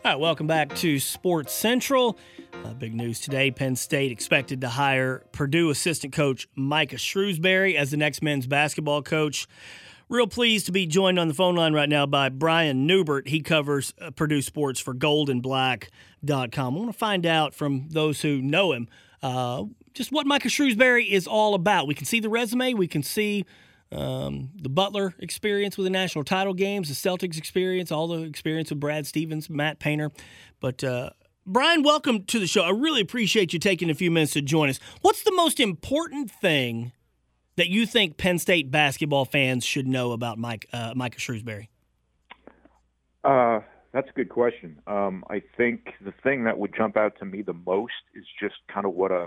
All right, welcome back to Sports Central. Big news today. Penn State expected to hire Purdue assistant coach Micah Shrewsberry as the next men's basketball coach. Real pleased to be joined on the phone line right now by Brian Newbert. He covers Purdue sports for goldandblack.com. I want to find out from those who know him just what Micah Shrewsberry is all about. We can see the resume. We can see the Butler experience with the national title games, the Celtics experience, all the experience with Brad Stevens, Matt Painter. But Brian, welcome to the show. I really appreciate you taking a few minutes to join us. What's the most important thing that you think Penn State basketball fans should know about Micah Shrewsberry? That's a good question. I think the thing that would jump out to me the most is just kind of what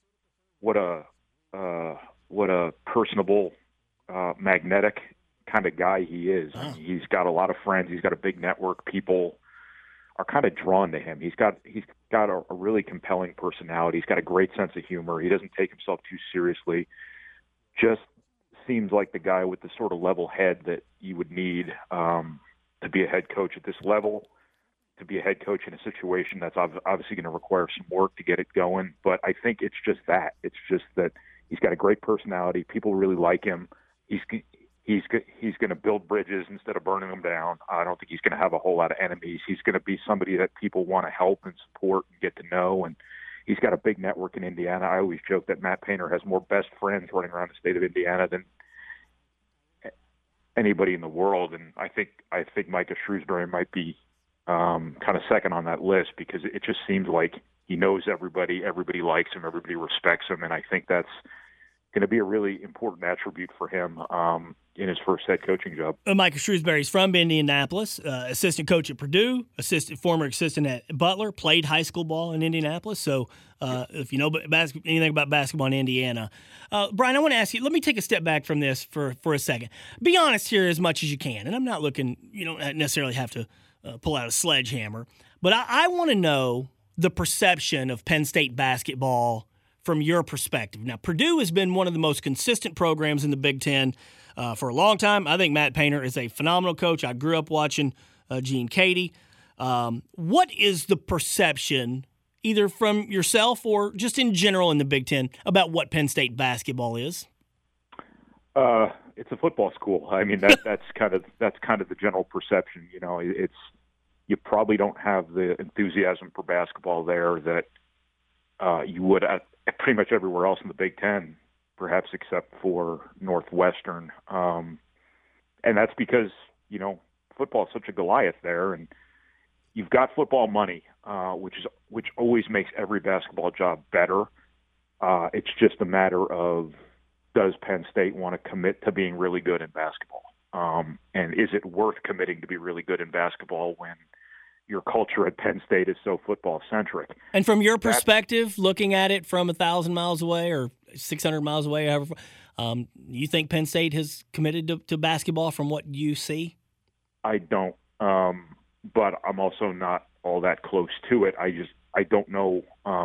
a personable, magnetic kind of guy he is. Oh. He's got a lot of friends. He's got a big network. People are kind of drawn to him. He's got a really compelling personality. He's got a great sense of humor. He doesn't take himself too seriously. Just seems like the guy with the sort of level head that you would need to be a head coach at this level, to be a head coach in a situation that's obviously going to require some work to get it going. But I think it's just that. It's just that he's got a great personality. People really like him. He's going to build bridges instead of burning them down. I don't think he's going to have a whole lot of enemies. He's going to be somebody that people want to help and support and get to know. And he's got a big network in Indiana. I always joke that Matt Painter has more best friends running around the state of Indiana than anybody in the world. And I think Micah Shrewsberry might be kind of second on that list because it just seems like he knows everybody. Everybody likes him. Everybody respects him. And I think that's going to be a really important attribute for him in his first head coaching job. Micah Shrewsberry is from Indianapolis, assistant coach at Purdue, former assistant at Butler, played high school ball in Indianapolis. So if you know anything about basketball in Indiana. Brian, I want to ask you, let me take a step back from this for a second. Be honest here as much as you can. And I'm not looking, you don't necessarily have to pull out a sledgehammer. But I want to know the perception of Penn State basketball from your perspective. Now, Purdue has been one of the most consistent programs in the Big Ten for a long time. I think Matt Painter is a phenomenal coach. I grew up watching Gene Cady. What is the perception, either from yourself or just in general in the Big Ten, about what Penn State basketball is? It's a football school. I mean, that's kind of the general perception. You know, you probably don't have the enthusiasm for basketball there that you would at pretty much everywhere else in the Big Ten, perhaps except for Northwestern. And that's because, you know, football is such a Goliath there, and you've got football money, which always makes every basketball job better. It's just a matter of, does Penn State want to commit to being really good in basketball? And is it worth committing to be really good in basketball when your culture at Penn State is so football-centric? And from your perspective, looking at it from 1,000 miles away or 600 miles away, however, you think Penn State has committed to basketball from what you see? I don't, but I'm also not all that close to it. I don't know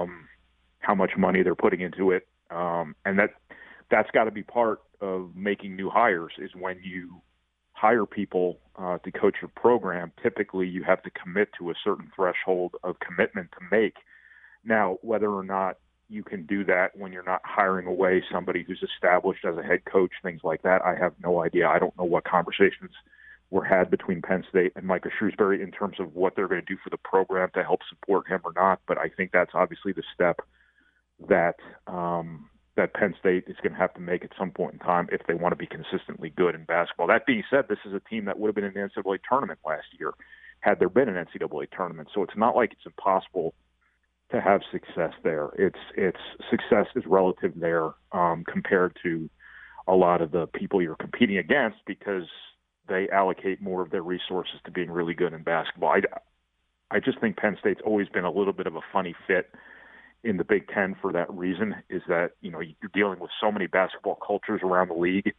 how much money they're putting into it, and that's got to be part of making new hires. Is when you hire people to coach your program, typically you have to commit to a certain threshold of commitment to make. Now, whether or not you can do that when you're not hiring away somebody who's established as a head coach, things like that, I have no idea. I don't know what conversations were had between Penn State and Micah Shrewsberry in terms of what they're going to do for the program to help support him or not. But I think that's obviously the step that Penn State is going to have to make at some point in time if they want to be consistently good in basketball. That being said, this is a team that would have been in the NCAA tournament last year had there been an NCAA tournament. So it's not like it's impossible to have success there. It's success is relative there compared to a lot of the people you're competing against because they allocate more of their resources to being really good in basketball. I just think Penn State's always been a little bit of a funny fit in the Big Ten for that reason, is that, you know, you're dealing with so many basketball cultures around the league.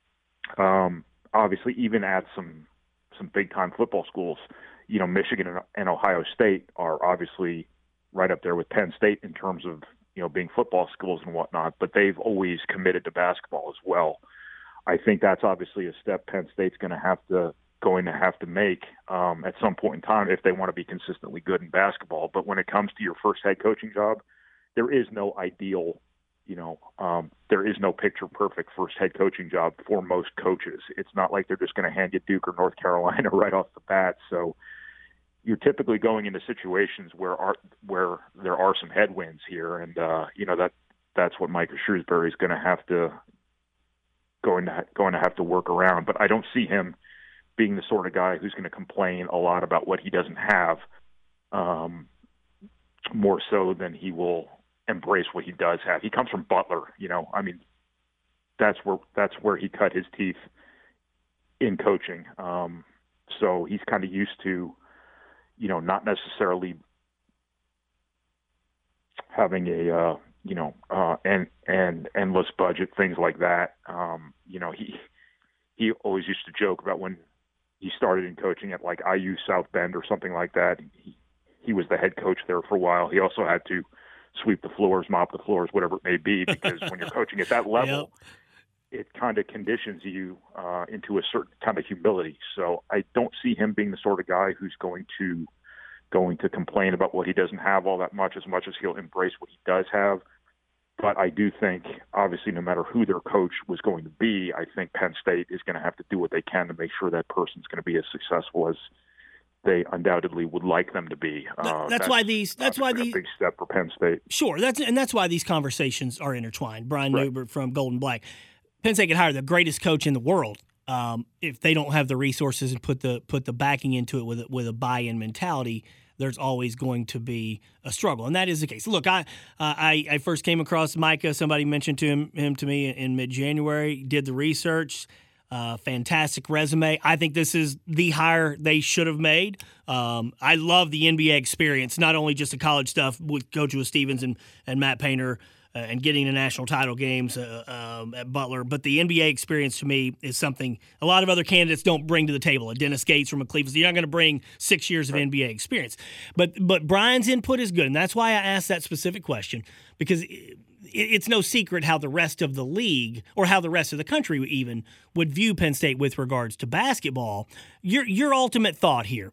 Obviously, even at some big-time football schools, you know, Michigan and Ohio State are obviously right up there with Penn State in terms of, you know, being football schools and whatnot, but they've always committed to basketball as well. I think that's obviously a step Penn State's going to have to going to have to make at some point in time if they want to be consistently good in basketball. But when it comes to your first head coaching job, there is no ideal, there is no picture perfect first head coaching job for most coaches. It's not like they're just going to hand you Duke or North Carolina right off the bat. So you're typically going into situations where there are some headwinds here, and that's what Micah Shrewsberry is going to have to work around. But I don't see him being the sort of guy who's going to complain a lot about what he doesn't have, more so than he will embrace what he does have. He comes from Butler, that's where he cut his teeth in coaching. So he's kind of used to, not necessarily having a and endless budget, things like that. He always used to joke about when he started in coaching at like IU South Bend or something like that. He was the head coach there for a while. He also had to sweep the floors, mop the floors, whatever it may be, because when you're coaching at that level, it kind of conditions you into a certain kind of humility. So I don't see him being the sort of guy who's going to complain about what he doesn't have all that much as he'll embrace what he does have. But I do think, obviously, no matter who their coach was going to be, I think Penn State is going to have to do what they can to make sure that person's going to be as successful as they undoubtedly would like them to be. That's why these a big step for Penn State. Sure, that's why these conversations are intertwined. Brian Newbert from Golden Black. Penn State could hire the greatest coach in the world if they don't have the resources and put the backing into it with a buy-in mentality. There's always going to be a struggle, and that is the case. Look, I first came across Micah. Somebody mentioned him to me in mid-January. Did the research. Fantastic resume. I think this is the hire they should have made. I love the NBA experience, not only just the college stuff with Coach Stevens and Matt Painter and getting to national title games at Butler, but the NBA experience to me is something a lot of other candidates don't bring to the table. A Dennis Gates from a Cleveland, you're not going to bring 6 years of NBA experience. But Brian's input is good, and that's why I asked that specific question, because it's no secret how the rest of the league, or how the rest of the country even, would view Penn State with regards to basketball. Your ultimate thought here.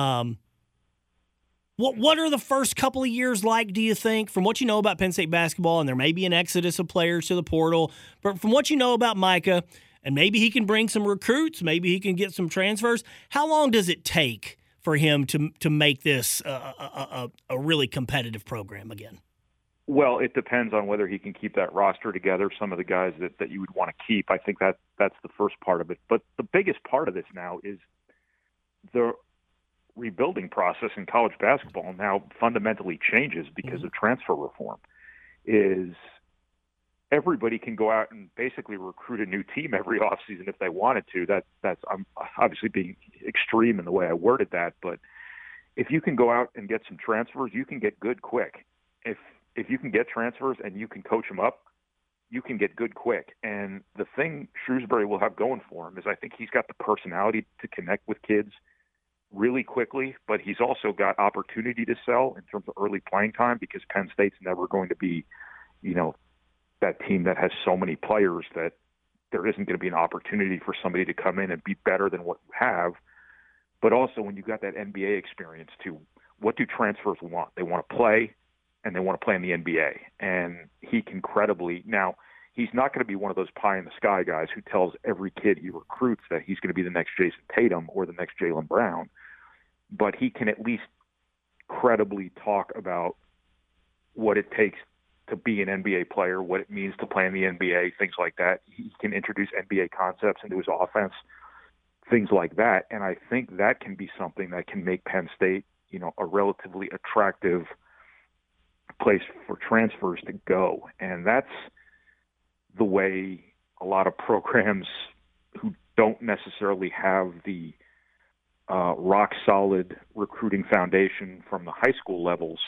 What are the first couple of years like, do you think, from what you know about Penn State basketball, and there may be an exodus of players to the portal, but from what you know about Micah, and maybe he can bring some recruits, maybe he can get some transfers, how long does it take for him to make this a really competitive program again? Well, it depends on whether he can keep that roster together, some of the guys that you would want to keep. I think that's the first part of it. But the biggest part of this now is the rebuilding process in college basketball now fundamentally changes because of transfer reform. Is everybody can go out and basically recruit a new team every offseason if they wanted to. I'm obviously being extreme in the way I worded that, but if you can go out and get some transfers, you can get good quick. If you can get transfers and you can coach them up, you can get good quick. And the thing Shrewsberry will have going for him is I think he's got the personality to connect with kids really quickly, but he's also got opportunity to sell in terms of early playing time, because Penn State's never going to be, that team that has so many players that there isn't going to be an opportunity for somebody to come in and be better than what you have. But also when you got that NBA experience too, what do transfers want? They want to play, and they want to play in the NBA. And he can credibly, now he's not going to be one of those pie-in-the-sky guys who tells every kid he recruits that he's going to be the next Jason Tatum or the next Jaylen Brown, but he can at least credibly talk about what it takes to be an NBA player, what it means to play in the NBA, things like that. He can introduce NBA concepts into his offense, things like that. And I think that can be something that can make Penn State, a relatively attractive place for transfers to go. And that's the way a lot of programs who don't necessarily have the rock solid recruiting foundation from the high school levels,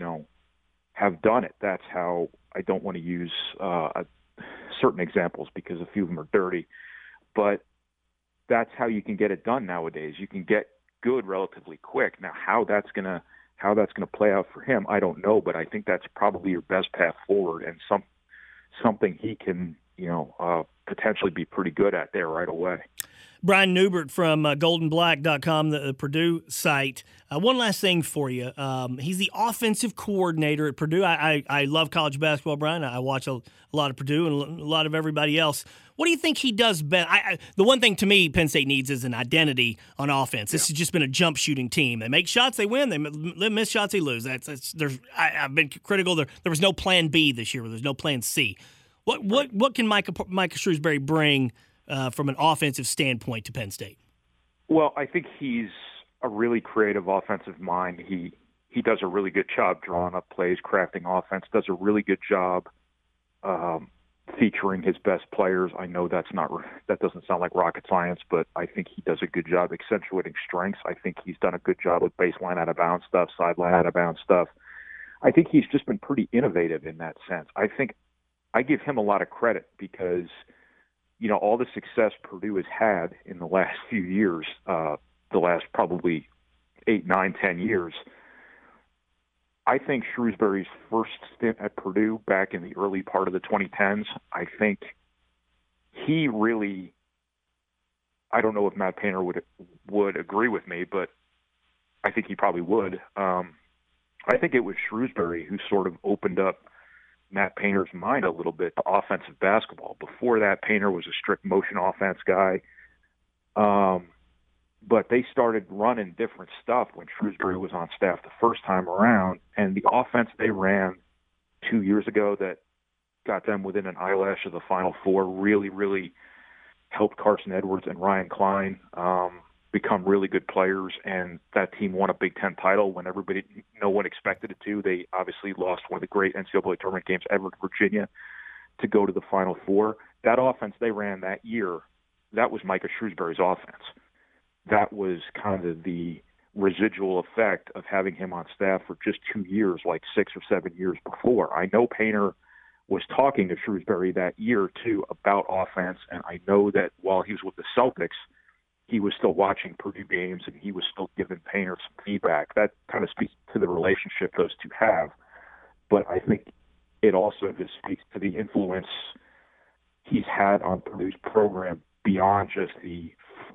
have done it. That's how, I don't want to use certain examples because a few of them are dirty, but that's how you can get it done nowadays. You can get good relatively quick. Now, how that's going to play out for him, I don't know, but I think that's probably your best path forward, and something he can, potentially be pretty good at there right away. Brian Newbert from goldenblack.com, the Purdue site. One last thing for you. He's the offensive coordinator at Purdue. I love college basketball, Brian. I watch a lot of Purdue and a lot of everybody else. What do you think he does best? The one thing to me Penn State needs is an identity on offense. This has just been a jump shooting team. They make shots, they win. They miss shots, they lose. I've been critical. There was no plan B this year. There's no plan C. What can Micah Shrewsberry bring from an offensive standpoint to Penn State? Well, I think he's a really creative offensive mind. He does a really good job drawing up plays, crafting offense, does a really good job featuring his best players. I know that doesn't sound like rocket science, but I think he does a good job accentuating strengths. I think he's done a good job with baseline out of bounds stuff, sideline out of bounds stuff. I think he's just been pretty innovative in that sense. I think I give him a lot of credit because, all the success Purdue has had in the last few years, the last probably 8, 9, 10 years, I think Shrewsbury's first stint at Purdue back in the early part of the 2010s, I think he really, I don't know if Matt Painter would agree with me, but I think he probably would. I think it was Shrewsbury who sort of opened up Matt Painter's mind a little bit to offensive basketball. Before that, Painter was a strict motion offense guy. But they started running different stuff when Shrewsbury was on staff the first time around. And the offense they ran 2 years ago that got them within an eyelash of the Final Four really, really helped Carson Edwards and Ryan Klein become really good players. And that team won a Big Ten title when no one expected it to. They obviously lost one of the great NCAA tournament games ever to Virginia to go to the Final Four. That offense they ran that year, that was Micah Shrewsbury's offense. That was kind of the residual effect of having him on staff for just 2 years, like 6 or 7 years before. I know Painter was talking to Shrewsbury that year, too, about offense, and I know that while he was with the Celtics, he was still watching Purdue games, and he was still giving Painter some feedback. That kind of speaks to the relationship those two have. But I think it also just speaks to the influence he's had on Purdue's program beyond just the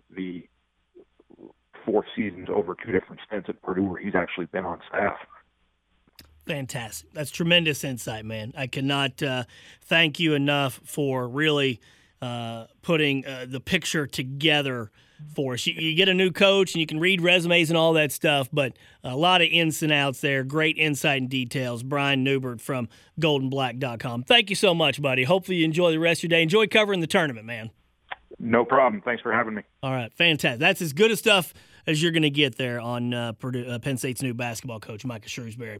4 seasons over 2 different stints at Purdue where he's actually been on staff. Fantastic. That's tremendous insight, man. I cannot thank you enough for really putting the picture together for us. You get a new coach and you can read resumes and all that stuff, but a lot of ins and outs there. Great insight and details. Brian Newbert from goldenblack.com. Thank you so much, buddy. Hopefully you enjoy the rest of your day. Enjoy covering the tournament, man. No problem. Thanks for having me. All right, fantastic. That's as good a stuff as you're going to get there on Penn State's new basketball coach, Micah Shrewsberry.